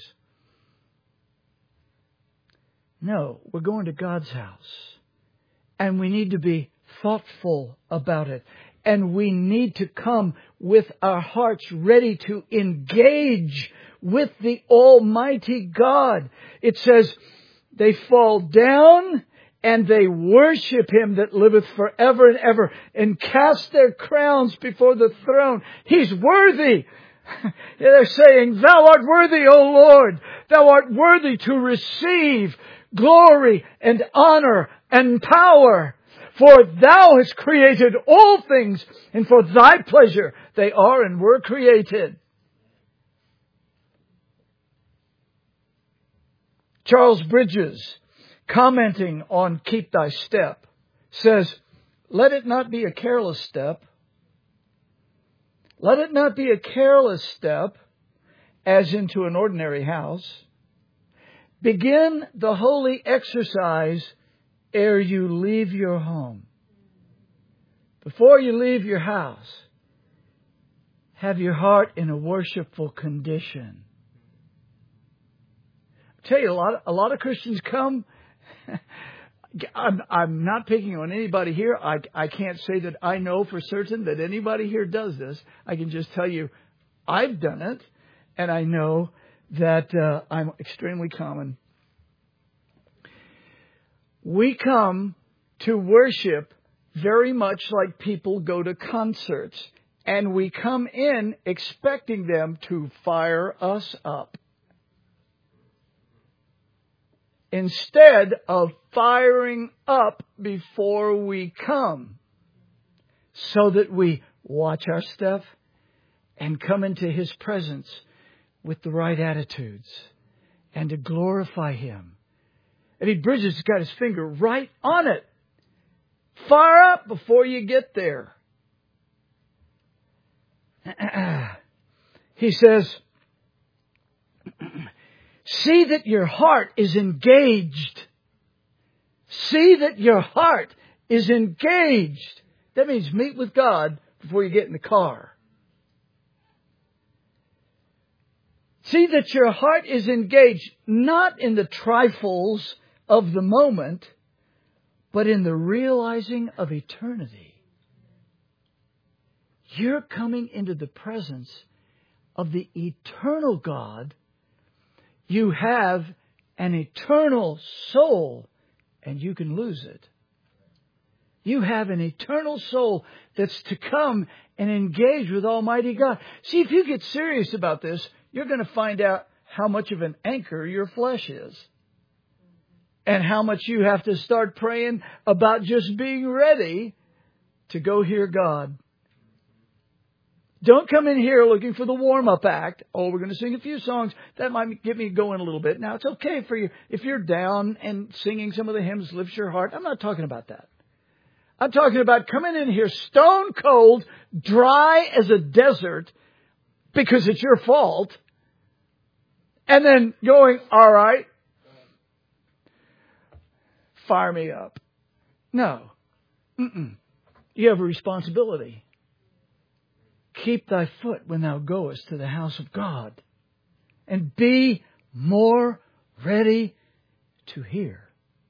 No, we're going to God's house. And we need to be thoughtful about it. And we need to come with our hearts ready to engage with the Almighty God. It says, they fall down and they worship Him that liveth forever and ever, and cast their crowns before the throne. He's worthy. They're saying, Thou art worthy, O Lord. Thou art worthy to receive glory and honor and power. For Thou hast created all things, and for Thy pleasure they are and were created. Charles Bridges, commenting on Keep Thy Step, says, let it not be a careless step. Let it not be a careless step, as into an ordinary house. Begin the holy exercise ere you leave your home. Before you leave your house, have your heart in a worshipful condition. I tell you, a lot of, a lot of Christians come. I'm, I'm not picking on anybody here. I, I can't say that I know for certain that anybody here does this. I can just tell you I've done it, and I know that uh, I'm extremely common. We come to worship very much like people go to concerts, and we come in expecting them to fire us up, instead of firing up before we come, so that we watch our step and come into His presence with the right attitudes and to glorify Him. Eddie Bridges has got his finger right on it. Fire up before you get there. He says, see that your heart is engaged. See that your heart is engaged. That means meet with God before you get in the car. See that your heart is engaged, not in the trifles of the moment, but in the realizing of eternity. You're coming into the presence of the eternal God. You have an eternal soul, and you can lose it. You have an eternal soul that's to come and engage with Almighty God. See, if you get serious about this, you're going to find out how much of an anchor your flesh is. And how much you have to start praying about just being ready to go hear God. Don't come in here looking for the warm-up act. Oh, we're going to sing a few songs. That might get me going a little bit. Now, it's okay for you. If you're down and singing some of the hymns lifts your heart. I'm not talking about that. I'm talking about coming in here stone cold, dry as a desert, because it's your fault. And then going, all right, fire me up. No. Mm-mm. You have a responsibility. Keep thy foot when thou goest to the house of God, and be more ready to hear.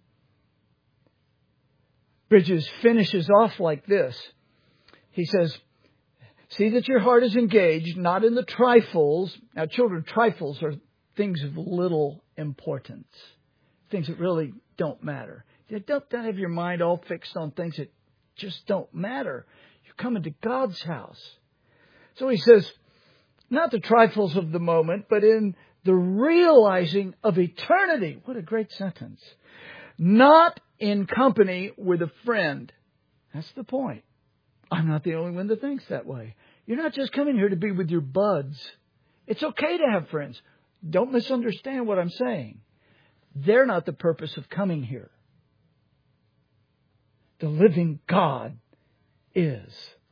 Bridges finishes off like this. He says, see that your heart is engaged, not in the trifles. Now, children, trifles are things of little importance. Things that really don't matter. You don't, don't have your mind all fixed on things that just don't matter. You're coming to God's house. So he says, not the trifles of the moment, but in the realizing of eternity. What a great sentence. Not in company with a friend. That's the point. I'm not the only one that thinks that way. You're not just coming here to be with your buds. It's okay to have friends. Don't misunderstand what I'm saying. They're not the purpose of coming here. The living God is.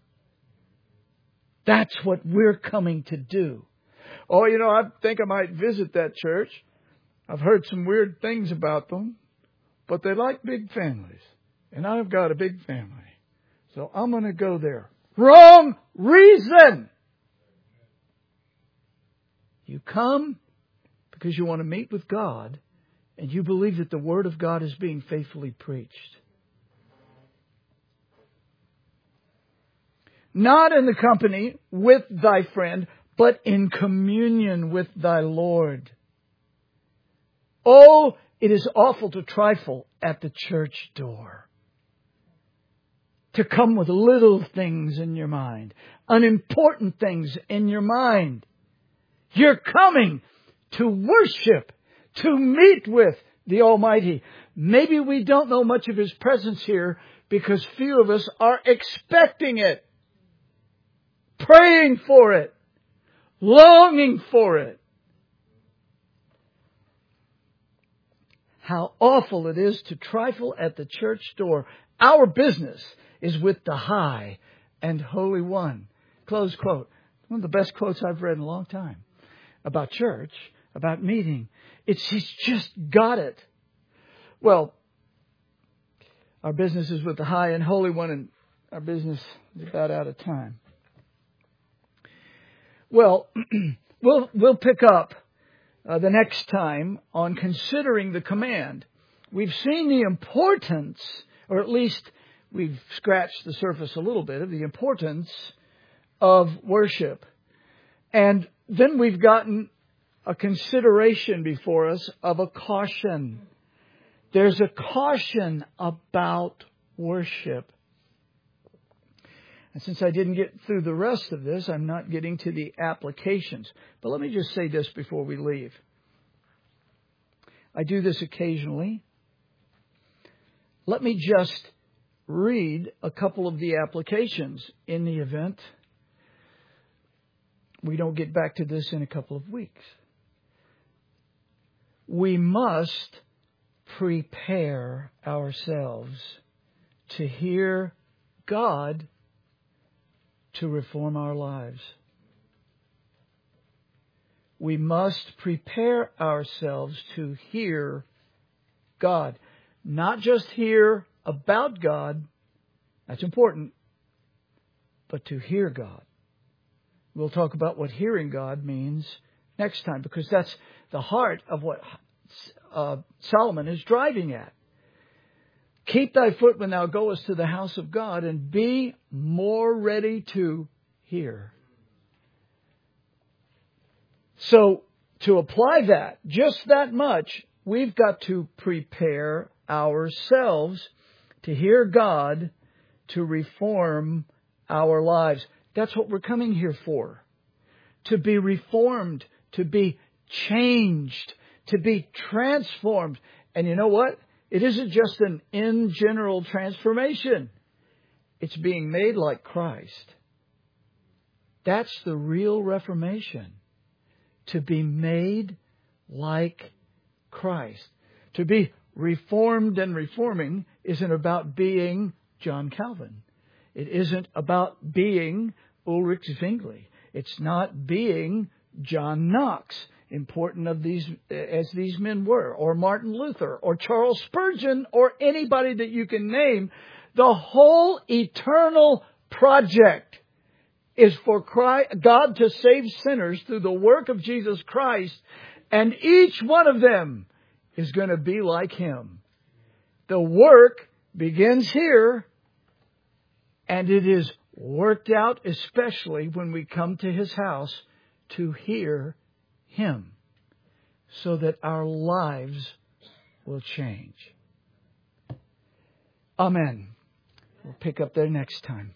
That's what we're coming to do. Oh, you know, I think I might visit that church. I've heard some weird things about them, but they like big families. And I've got a big family. So I'm going to go there. Wrong reason! You come because you want to meet with God, and you believe that the Word of God is being faithfully preached. Not in the company with thy friend, but in communion with thy Lord. Oh, it is awful to trifle at the church door. To come with little things in your mind, unimportant things in your mind. You're coming to worship, to meet with the Almighty. Maybe we don't know much of His presence here because few of us are expecting it. Praying for it. Longing for it. how awful it is to trifle at the church door. Our business is with the high and holy one. Close quote. One of the best quotes I've read in a long time about church, about meeting. It's He's just got it. Well, our business is with the high and holy one, and our business is about out of time. Well, we'll we'll pick up uh, the next time on considering the command. We've seen the importance, or at least we've scratched the surface a little bit of the importance of worship. And then we've gotten a consideration before us of a caution. There's a caution about worship. And since I didn't get through the rest of this, I'm not getting to the applications. But let me just say this before we leave. I do this occasionally. Let me just read a couple of the applications in the event we don't get back to this in a couple of weeks. We must prepare ourselves to hear God to reform our lives. We must prepare ourselves to hear God. Not just hear about God, that's important, but to hear God. We'll talk about what hearing God means next time, because that's the heart of what uh, Solomon is driving at. Keep thy foot when thou goest to the house of God, and be more ready to hear. So, to apply that, just that much, we've got to prepare ourselves to hear God to reform our lives. That's what we're coming here for. To be reformed, to be changed, to be transformed. And you know what? It isn't just an in general transformation. It's being made like Christ. That's the real reformation. To be made like Christ. To be reformed and reforming isn't about being John Calvin. It isn't about being Ulrich Zwingli. It's not being John Knox, important of these as these men were, or Martin Luther, or Charles Spurgeon, or anybody that you can name. The whole eternal project is for Christ, God to save sinners through the work of Jesus Christ, and each one of them is going to be like Him. The work begins here, and it is worked out especially when we come to His house to hear Him, so that our lives will change. Amen. We'll pick up there next time.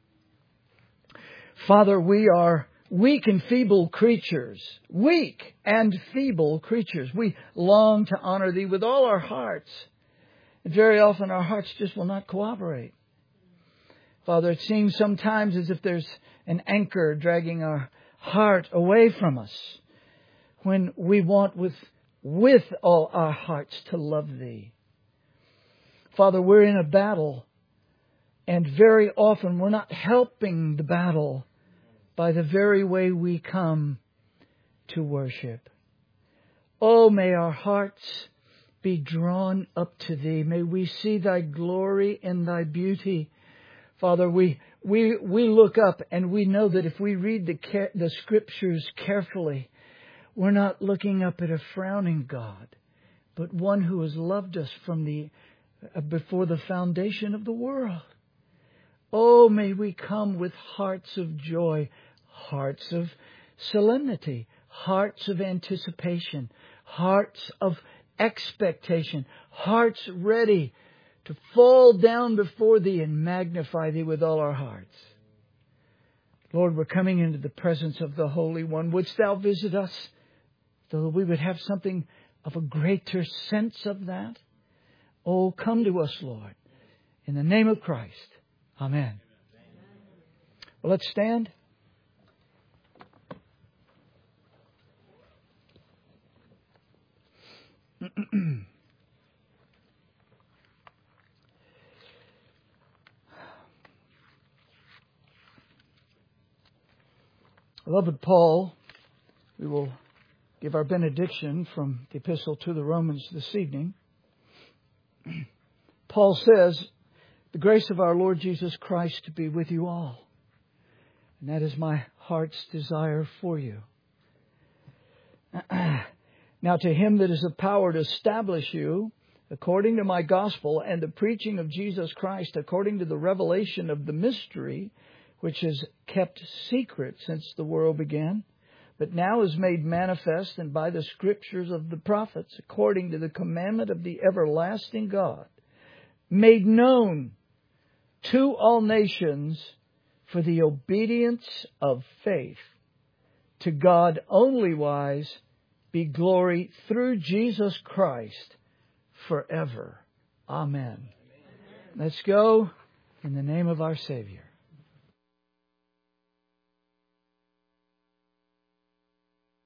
Father, we are weak and feeble creatures. Weak and feeble creatures. We long to honor Thee with all our hearts. And very often our hearts just will not cooperate. Father, it seems sometimes as if there's an anchor dragging our heart away from us when we want with, with all our hearts to love Thee. Father, we're in a battle, and very often we're not helping the battle by the very way we come to worship. Oh, may our hearts be drawn up to Thee. May we see Thy glory and Thy beauty. Father, we we we look up and we know that if we read the the Scriptures carefully, we're not looking up at a frowning God, but one who has loved us from the uh, before the foundation of the world. Oh, may we come with hearts of joy, hearts of solemnity, hearts of anticipation, hearts of expectation, hearts ready to fall down before Thee and magnify Thee with all our hearts. Lord, we're coming into the presence of the Holy One. Wouldst Thou visit us so that we would have something of a greater sense of that? Oh, come to us, Lord. In the name of Christ. Amen. Well, let's stand. Beloved Paul, we will give our benediction from the epistle to the Romans this evening. Paul says, "The grace of our Lord Jesus Christ to be with you all." And that is my heart's desire for you. Now to Him that is the power to establish you, according to my gospel and the preaching of Jesus Christ, according to the revelation of the mystery, which is kept secret since the world began, but now is made manifest, and by the scriptures of the prophets, according to the commandment of the everlasting God, made known to all nations for the obedience of faith. To God only wise be glory through Jesus Christ forever. Amen. Amen. Let's go in the name of our Savior.